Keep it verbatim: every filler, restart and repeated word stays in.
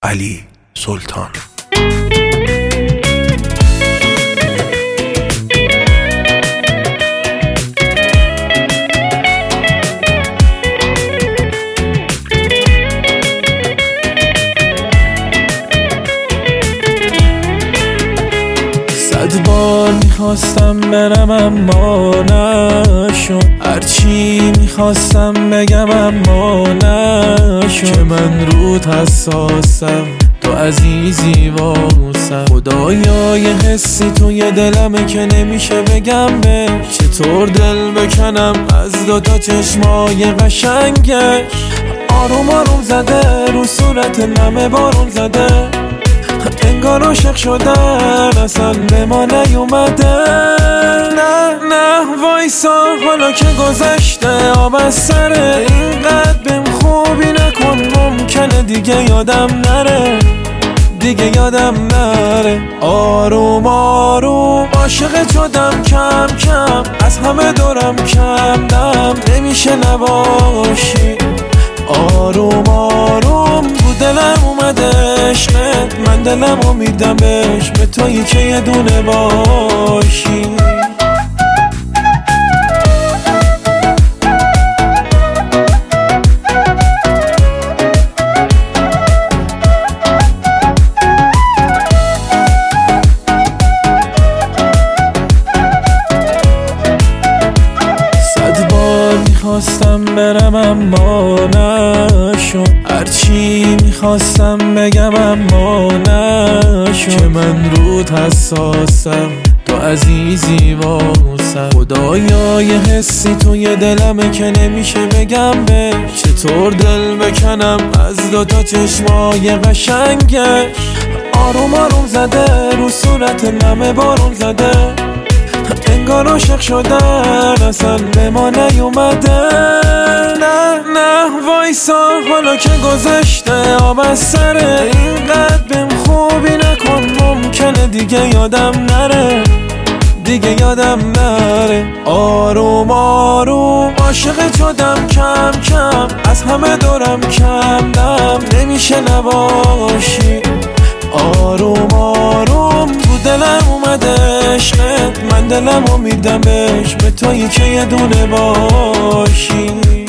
علی سلطان. صد بار میخواستم برم اما نشد، هرچی میخواستم بگم اما نشد، که من روت حساسم تو عزیزی واسم. خدایا یه حسی توی دلمه که نمیشه بگم به چطور دل بکنم از دوتا چشمای قشنگش. آروم آروم زده رو صورت نمه بارون زده، انگار عاشق شدن اصلا به ما نیومده. نه نه وایسا حالا که گذشته آب از سره، اینقدر بهم خوبی نکن ممکنه دیگه یادم نره، دیگه یادم نره. آروم آروم عاشق شدم کم کم، از همه دورم کم دم نمیشه نباشی. آروم آروم رو دلم اومده عشقت، من دلم رو میدم بهش به تویی که یه دونه باشی. میخواستم برم اما نشد، هرچی میخواستم بگم اما نشد، که من روت حساسم تو عزیزی واسم. خدایا یه حسی توی دلمه که نمیشه بگم به چطور دل بکنم از دوتا چشمای قشنگش. آروم آروم زده رو صورت نمه بارون زده، انگار عاشق شدن اصلا به ما نیومده. نه نه وایسا حالا که گذشته آب از سره، اینقدر بهم خوبی نکن ممکنه دیگه یادم نره، دیگه یادم نره. آروم آروم عاشق شدم کم کم، از همه دورم کم دم نمیشه نباشی. آروم آروم تو دلم اومده عشقت، من دلم رو میدم بهش به تویی که یه دونه باشی.